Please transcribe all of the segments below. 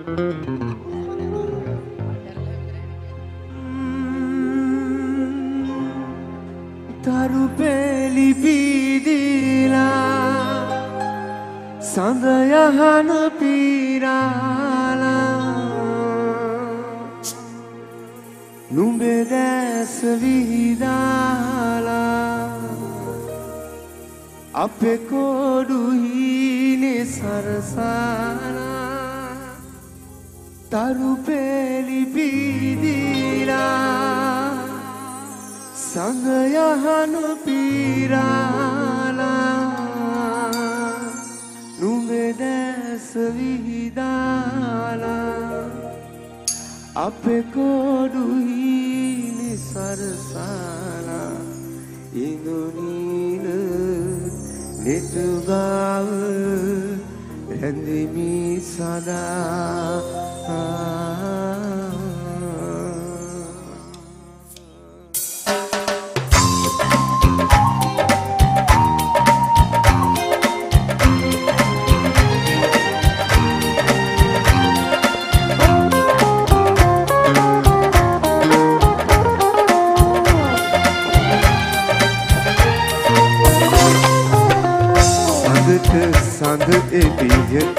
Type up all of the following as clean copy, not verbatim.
taru peli pidila sandayahana pirala numbe desa vidala ape kodu hine sarasala taru peli pidila sandayahana pirala numbe desa vidala ape kodu hine sarasala indonina netugav rendimi sada සඳ එළියට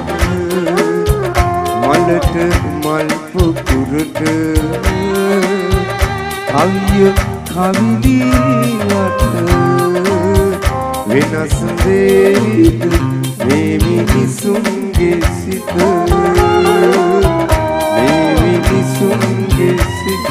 මලට මල් පුපුරට කවිය කවිලියට වෙනස් වේවිද මේ මිනිසුන්ගේ සිත මේ මිනිසුන්ගේ සිත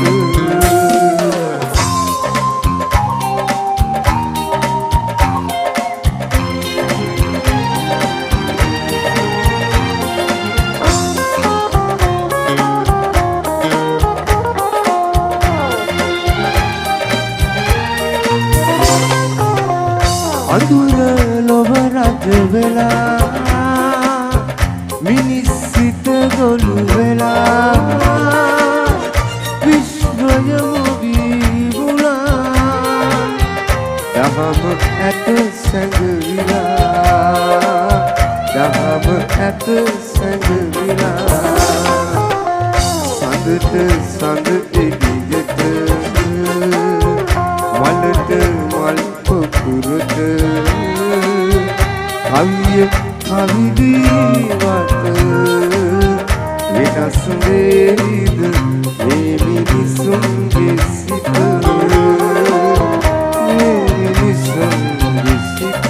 අඳුර ලොව රජ වෙලා මිනිස් සිත ගොළු වෙලා විශ්වයම බිමුලා දහම ඇත සැඟවිලා දහම ඇත සැඟවිලා සඳට සඳ එළියට මලට මල් පුපුරට කවිය කවිලිවට වෙනස් වේවිද මේ මිනිසුන්ගේ සිත මේ මිනිසුන්ගේ සිත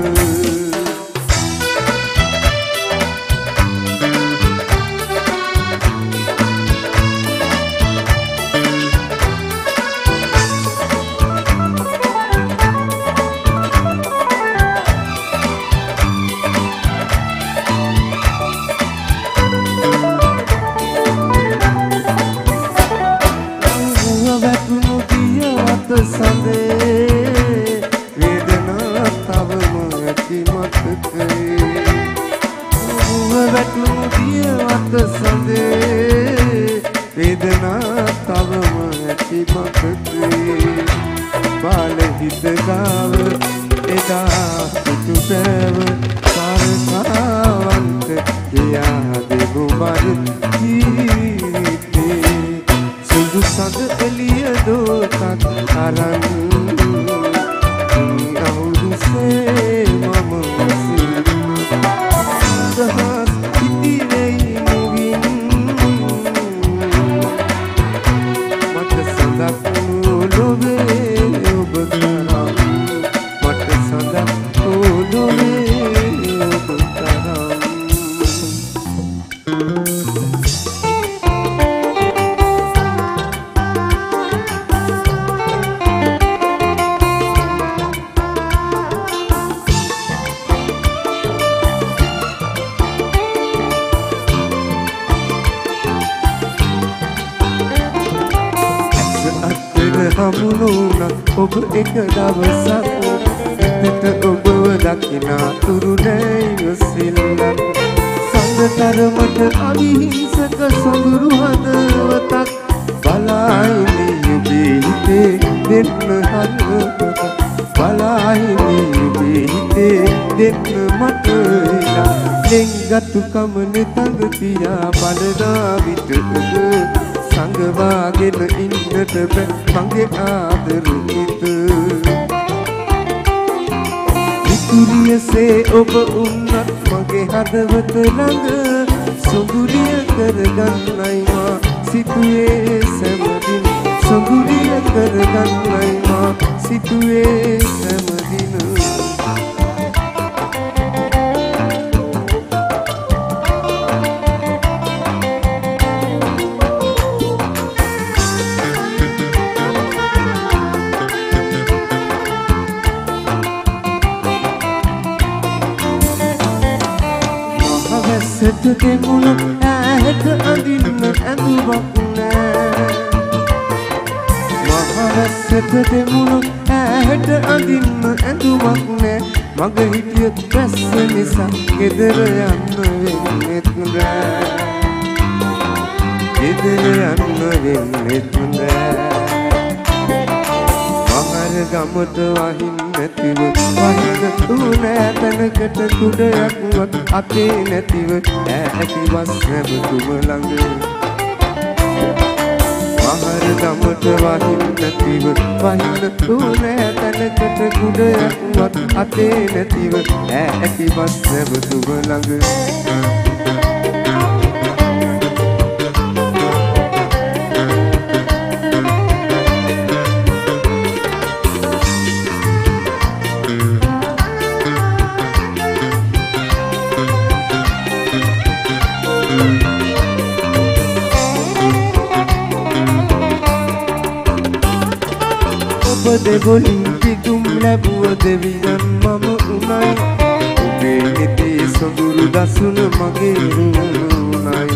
සඳේ වේදනා තවම ඇති මතකේ වැටුණු දියවත සඳේ වේදනා තවම ඇති මතකේ බාල හිත ගාව එදා පිටු බෑව කාරකාවන්ත ගියා දෙගුමර ජීවිතේ සුදු සඳ එළිය දෝතක් අරන් අවුරුසේ මම දහස් ඉතිරෙයි මුවින් මට සඳක් ලොවේ ඔබ කරා මට සඳක් ලොවේ ඔබ කරා හමුණුනා ඔබ එක දවසක් හිතට ඔබව දකිනා තුරු නැයි සිල්ලක් සඳතරමට අවිහිංසක සොඳුරු හදවතක් බලායිනි ඔබේ හිතේ දෙන්න හදවතක් බලායිනි ඔබේ හිතේ දෙන්න මට ඉලා ගතුකම නිතඟ තියා බලනා විට සංගවාගෙන ඉන්නට බෑ මගේ ආදරුණිත ඉතුරියසේ ඔබ උන්නත් මගේ හදවත ළඟ සොඳුරිය කරගන්නයි මා සිතුවේ සැමදින සොඳුරිය කරගන්නයි මා සිතුවේ සැමදින මහවැස්සට දෙමුණ ඈට අඳින්න ඇඳුමක් නෑ මහවැස්සට දෙමුණ ඈට අඳින්න ඇඳුමක් නෑ මග හිටියොත් වැස්ස නිසා ගෙදර යන්න වෙන්නෙත් නෑ ගෙදර යන්න වෙන්නෙත් නෑ මහර ගමට වහින්න නැතිව වහින තුනෑ තැනකට කුඩයක්වත් අතේ නැතිව ඈති වස් නැබතුම ළඟ මහර ගමට වහින්න නැතිව වහින තුනෑ තැනකට කුඩයක්වත් අතේ නැතිව ඈති වස් නැබතුම ළඟ දෙගොලින් පිටුම් ලැබුව දෙවියන් මම උනයි ඔබේ හිතේ සොඳුරු දසුන මගේ උනයි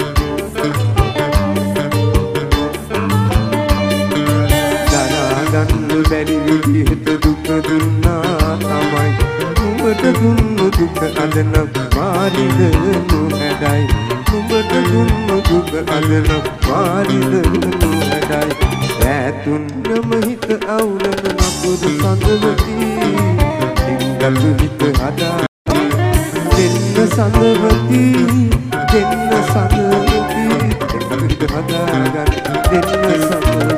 දරාගන්න බැරි විදිහට දුක දුන්නා තමයි නුඹට දුන්නු දුක අදනම් මාරිද නොහැඩයි නුඹට දුන්නු දුක අදනම් මාරිද නොහැඩයි ඇතුන්නම හිත අවුලන නපුරු සඳවති එංගලු හිත හදා දෙන්න සඳවති එංගලු හිත හදාගන්න දෙන්න සඳවති